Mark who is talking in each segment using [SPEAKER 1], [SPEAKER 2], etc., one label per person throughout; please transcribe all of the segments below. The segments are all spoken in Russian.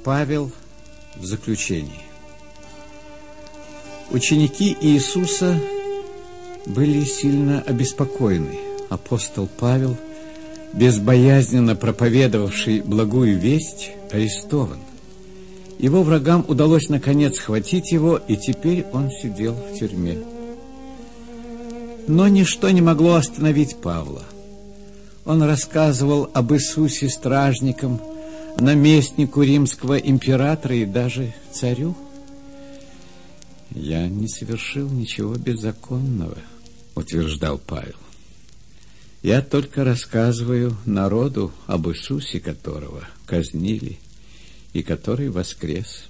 [SPEAKER 1] Павел в заключении. Ученики Иисуса были сильно обеспокоены. Апостол Павел, безбоязненно проповедовавший благую весть, арестован. Его врагам удалось наконец схватить его, и теперь он сидел в тюрьме. Но ничто не могло остановить Павла. Он рассказывал об Иисусе стражникам, наместнику римского императора и даже царю. «Я не совершил ничего беззаконного», — утверждал Павел. «Я только рассказываю народу об Иисусе, которого казнили и который воскрес».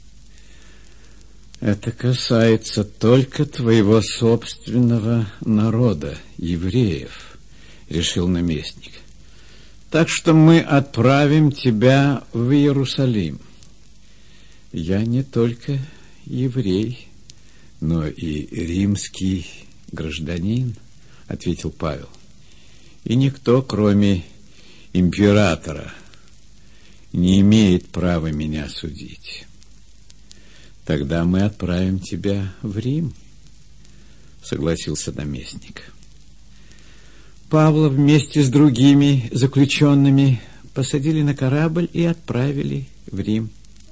[SPEAKER 1] «Это касается только твоего собственного народа, евреев», — решил наместник. «Так что мы отправим тебя в Иерусалим». «Я не только еврей, но и римский гражданин», — ответил Павел. «И никто, кроме императора, не имеет права меня судить». «Тогда мы отправим тебя в Рим», — согласился наместник. Павла вместе с другими заключенными посадили на корабль и отправили в Рим.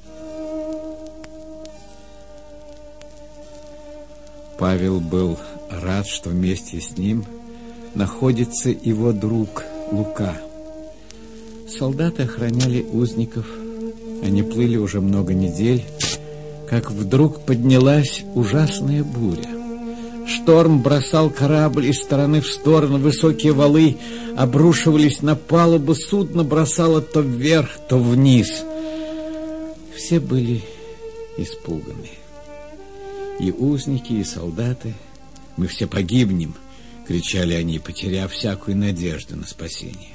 [SPEAKER 1] Павел был рад, что вместе с ним находится его друг Лука. Солдаты охраняли узников. Они плыли уже много недель, как вдруг поднялась ужасная буря. Шторм бросал корабль из стороны в сторону, высокие валы обрушивались на палубу, судно бросало то вверх, то вниз. Все были испуганы. И узники, и солдаты. «Мы все погибнем», — кричали они, потеряв всякую надежду на спасение.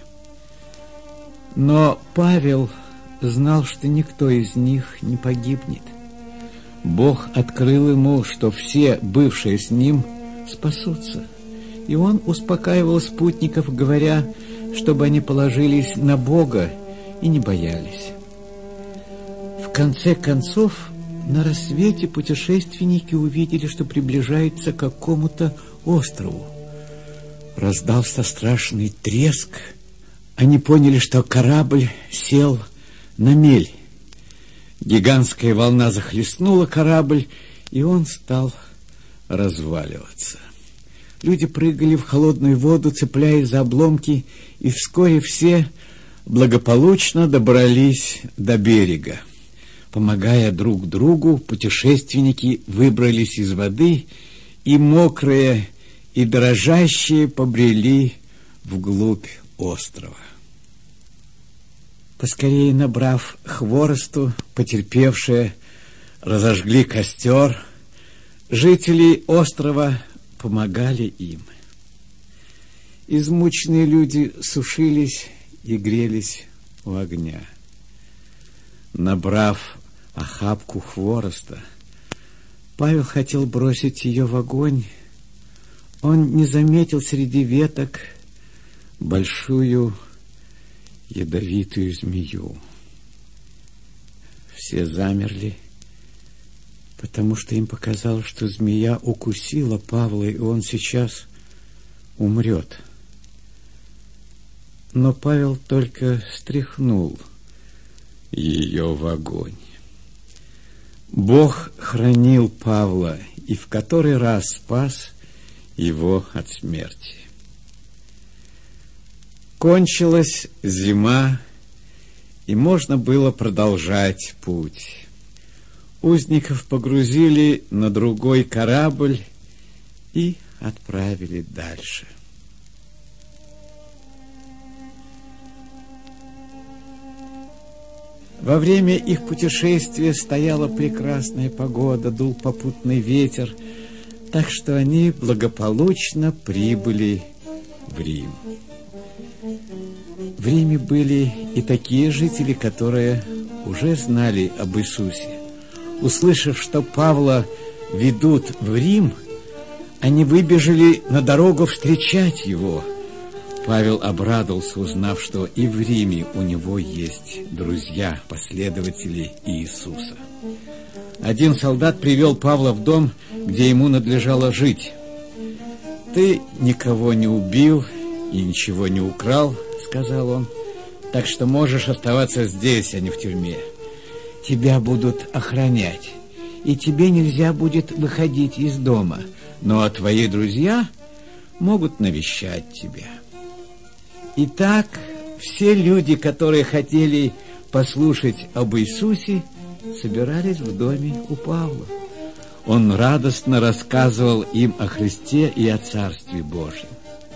[SPEAKER 1] Но Павел знал, что никто из них не погибнет. Бог открыл ему, что все, бывшие с ним, спасутся. И он успокаивал спутников, говоря, чтобы они положились на Бога и не боялись. В конце концов, на рассвете путешественники увидели, что приближается к какому-то острову. Раздался страшный треск. Они поняли, что корабль сел на мель. Гигантская волна захлестнула корабль, и он стал разваливаться. Люди прыгали в холодную воду, цепляясь за обломки, и вскоре все благополучно добрались до берега. Помогая друг другу, путешественники выбрались из воды, и мокрые, и дрожащие побрели вглубь острова. Поскорее набрав хворосту, потерпевшие разожгли костер. Жители острова помогали им. Измученные люди сушились и грелись у огня. Набрав охапку хвороста, Павел хотел бросить ее в огонь. Он не заметил среди веток большую ядовитую змею. Все замерли, потому что им показалось, что змея укусила Павла, и он сейчас умрет. Но Павел только стряхнул ее в огонь. Бог хранил Павла и в который раз спас его от смерти. Кончилась зима, и можно было продолжать путь. Узников погрузили на другой корабль и отправили дальше. Во время их путешествия стояла прекрасная погода, дул попутный ветер, так что они благополучно прибыли в Рим. В Риме были и такие жители, которые уже знали об Иисусе. Услышав, что Павла ведут в Рим, они выбежали на дорогу встречать его. Павел обрадовался, узнав, что и в Риме у него есть друзья, последователи Иисуса. Один солдат привел Павла в дом, где ему надлежало жить. «Ты никого не убил и ничего не украл, — сказал он, — так что можешь оставаться здесь, а не в тюрьме. Тебя будут охранять, и тебе нельзя будет выходить из дома, но твои друзья могут навещать тебя». Итак, все люди, которые хотели послушать об Иисусе, собирались в доме у Павла. Он радостно рассказывал им о Христе и о Царстве Божьем.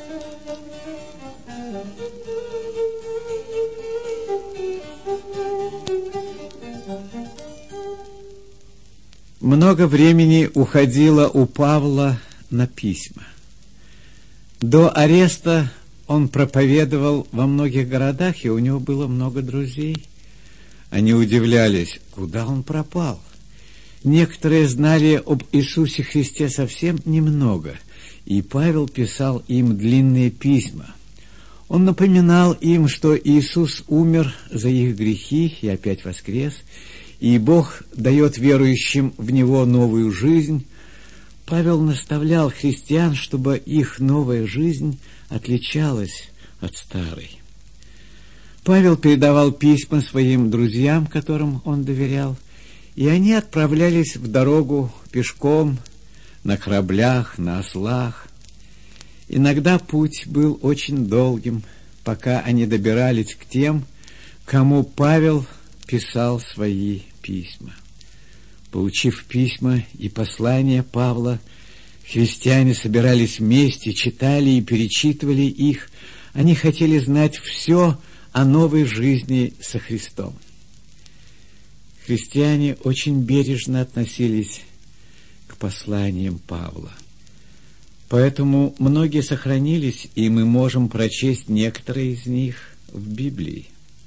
[SPEAKER 1] Много времени уходило у Павла на письма. До ареста он проповедовал во многих городах, и у него было много друзей. Они удивлялись, куда он пропал. Некоторые знали об Иисусе Христе совсем немного, и Павел писал им длинные письма. Он напоминал им, что Иисус умер за их грехи и опять воскрес, и Бог дает верующим в Него новую жизнь. Павел наставлял христиан, чтобы их новая жизнь отличалась от старой. Павел передавал письма своим друзьям, которым он доверял, и они отправлялись в дорогу пешком, на кораблях, на ослах. Иногда путь был очень долгим, пока они добирались к тем, кому Павел писал свои письма. Получив письма и послания Павла, христиане собирались вместе, читали и перечитывали их. Они хотели знать все о новой жизни со Христом. Христиане очень бережно относились к посланиям Павла. Поэтому многие сохранились, и мы можем прочесть некоторые из них в Библии.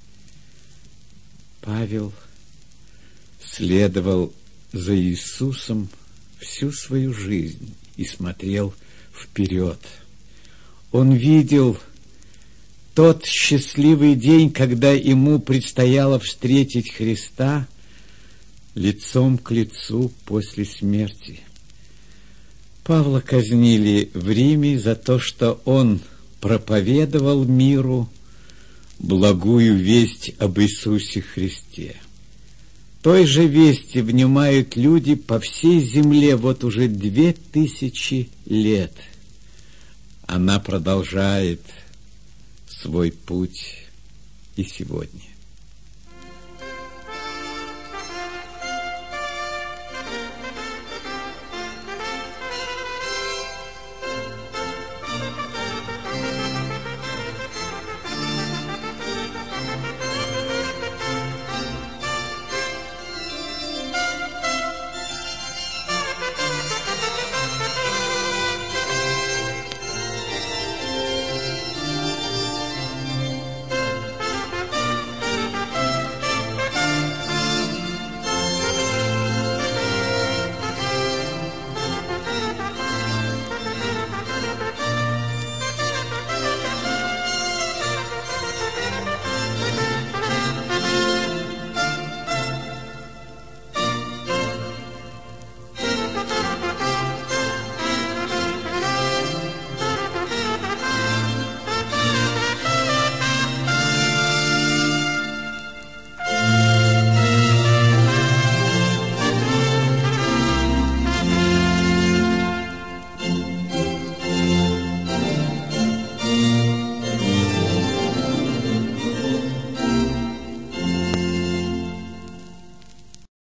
[SPEAKER 1] Павел следовал за Иисусом всю свою жизнь и смотрел вперед. Он видел тот счастливый день, когда ему предстояло встретить Христа лицом к лицу после смерти. Павла казнили в Риме за то, что он проповедовал миру благую весть об Иисусе Христе. Той же вести внимают люди по всей земле вот уже 2000 лет. Она продолжает свой путь и сегодня.